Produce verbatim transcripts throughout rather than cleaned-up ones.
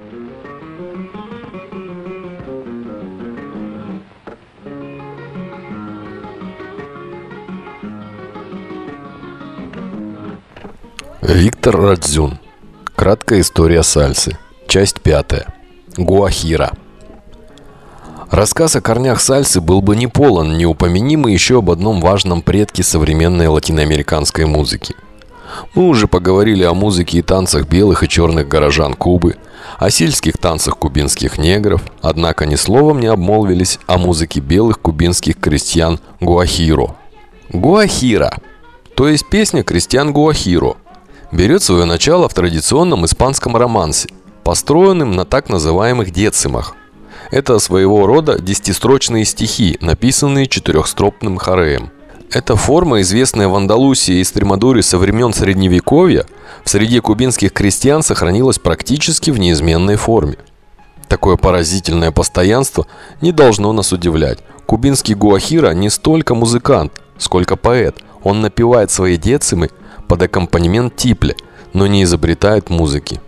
Виктор Радзюн. Краткая история сальсы. Часть пятая. Гуахира. Рассказ о корнях сальсы был бы не полон, не упомяни мы еще об одном важном предке современной латиноамериканской музыки. Мы уже поговорили о музыке и танцах белых и черных горожан Кубы, о сельских танцах кубинских негров, однако ни словом не обмолвились о музыке белых кубинских крестьян гуахиро. Гуахира, то есть песня крестьян гуахиро, берет свое начало в традиционном испанском романсе, построенном на так называемых децимах. Это своего рода десятистрочные стихи, написанные четырехстropным хореем. Эта форма, известная в Андалусии и Стремадуре со времен Средневековья, в среде кубинских крестьян сохранилась практически в неизменной форме. Такое поразительное постоянство не должно нас удивлять. Кубинский гуахиро не столько музыкант, сколько поэт. Он напевает свои децимы под аккомпанемент типле, но не изобретает музыки.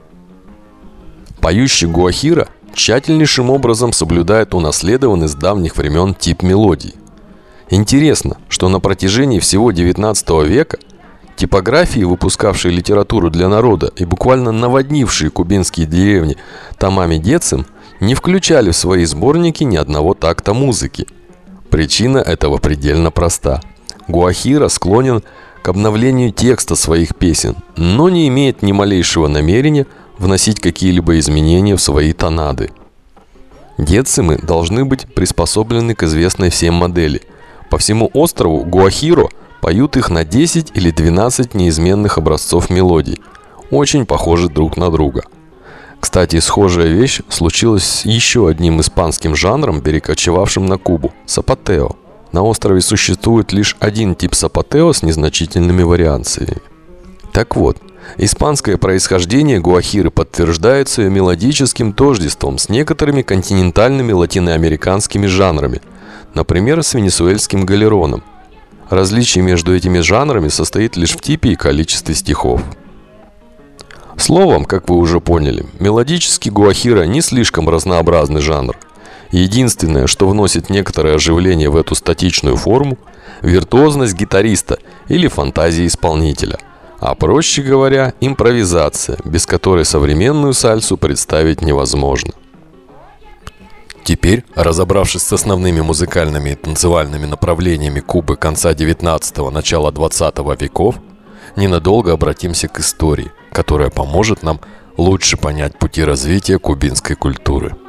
Поющий гуахиро тщательнейшим образом соблюдает унаследованный с давних времен тип мелодий. Интересно, что на протяжении всего девятнадцатого века типографии, выпускавшие литературу для народа и буквально наводнившие кубинские деревни томами децим, не включали в свои сборники ни одного такта музыки. Причина этого предельно проста. Гуахиро склонен к обновлению текста своих песен, но не имеет ни малейшего намерения вносить какие-либо изменения в свои тонады. Децимы должны быть приспособлены к известной всем модели. По всему острову гуахиро поют их на десять или двенадцать неизменных образцов мелодий, очень похожи друг на друга. Кстати, схожая вещь случилась с еще одним испанским жанром, перекочевавшим на Кубу – сапатео. На острове существует лишь один тип сапатео с незначительными вариациями. Так вот, испанское происхождение гуахиры подтверждается ее мелодическим тождеством с некоторыми континентальными латиноамериканскими жанрами, например, с венесуэльским галероном. Различие между этими жанрами состоит лишь в типе и количестве стихов. Словом, как вы уже поняли, мелодический гуахиро не слишком разнообразный жанр. Единственное, что вносит некоторое оживление в эту статичную форму – виртуозность гитариста или фантазия исполнителя. А проще говоря, импровизация, без которой современную сальсу представить невозможно. Теперь, разобравшись с основными музыкальными и танцевальными направлениями Кубы конца девятнадцатого – начала двадцатого веков, ненадолго обратимся к истории, которая поможет нам лучше понять пути развития кубинской культуры.